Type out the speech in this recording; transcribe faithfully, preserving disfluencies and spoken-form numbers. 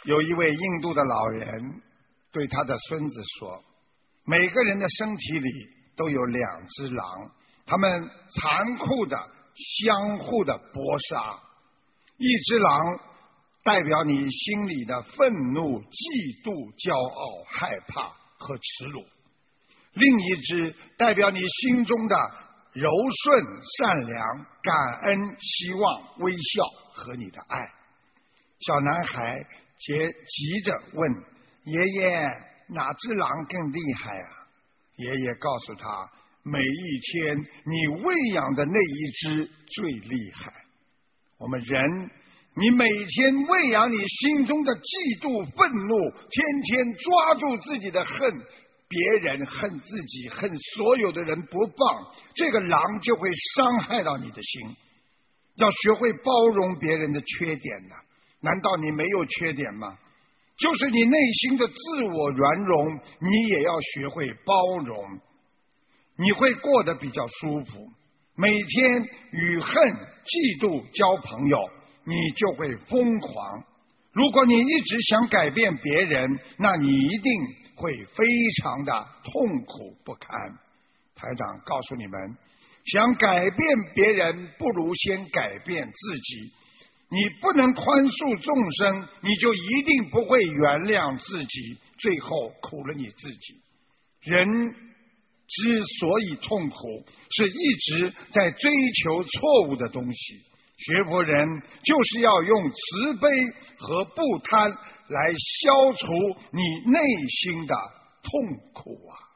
有一位印度的老人对他的孙子说，每个人的身体里都有两只狼，他们残酷的相互的搏杀，一只狼代表你心里的愤怒、嫉妒、骄傲、害怕和耻辱，另一只代表你心中的柔顺、善良、感恩、希望、微笑和你的爱。小男孩急急着问爷爷，哪只狼更厉害啊？爷爷告诉他，每一天你喂养的那一只最厉害。我们人，你每天喂养你心中的嫉妒、愤怒，天天抓住自己的恨，别人恨自己，恨所有的人不放，这个狼就会伤害到你的心。要学会包容别人的缺点的，难道你没有缺点吗？就是你内心的自我圆融，你也要学会包容，你会过得比较舒服。每天与恨、嫉妒交朋友，你就会疯狂。如果你一直想改变别人，那你一定会非常的痛苦不堪。台长告诉你们，想改变别人，不如先改变自己。你不能宽恕众生，你就一定不会原谅自己，最后苦了你自己。人之所以痛苦，是一直在追求错误的东西。学佛人就是要用慈悲和不贪来消除你内心的痛苦啊！